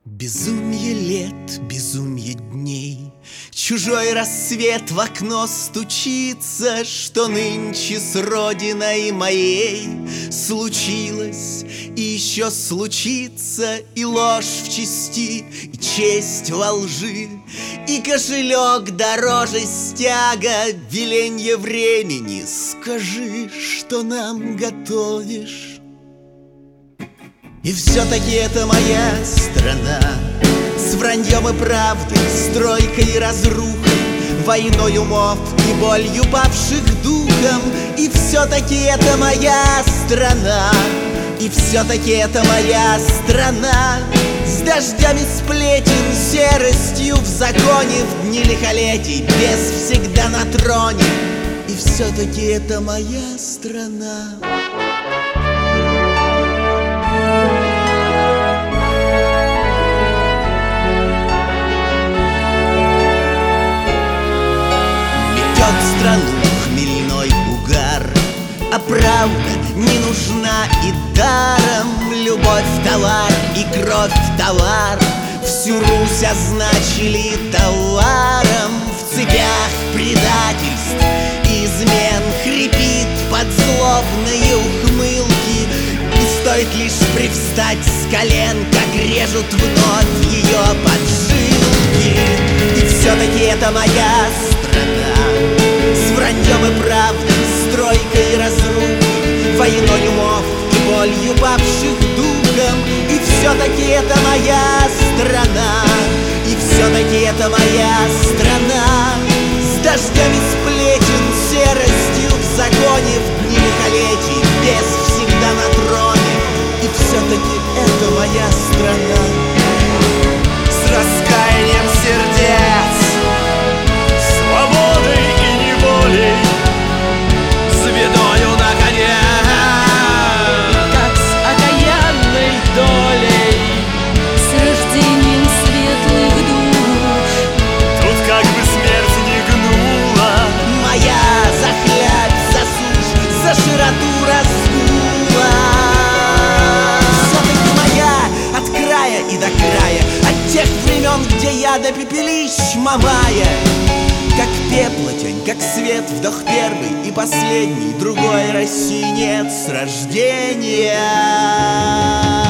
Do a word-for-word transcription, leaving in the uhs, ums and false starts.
Безумье лет, безумье дней, чужой рассвет в окно стучится, что нынче с родиной моей случилось и еще случится, и ложь в чести, и честь во лжи, и кошелек дороже стяга, веленье времени. Скажи, что нам готовишь? И все-таки это моя страна, с враньем и правдой, стройкой и разрухой, войной умов и болью павших духом. И все-таки это моя страна, и все-таки это моя страна, с дождями сплетен, серостью в законе, в дни лихолетий, без всегда на троне. И все-таки это моя страна. Страну хмельной угар, а правда не нужна и даром. Любовь товар и кровь товар, всю Русь означили товаром. В цепях предательств и измен хрипит под злобные ухмылки, и стоит лишь привстать с колен, как режут вновь ее поджилки. И все-таки это моя страна, с враньем и правдой, стройкой и разрухой, войной умов и болью павших духом. И все-таки это моя страна, и все-таки это моя страна, с дождями сплетен, серостью в законе, в дни лихолетий, без всегда на троне. И все-таки это моя страна. С раскаянием сердец, свободой и неволей, с бедою на коне, как с окаянной долей, с рождением светлых душ. Тут как бы смерть не гнула, моя за хлябь, за сушь, за широту разгула. Все-таки моя от края и до края, от тех времен, где я до пепелищ Мамая. Как пепла тень, как свет, вдох первый и последний, другой России нет с рождения.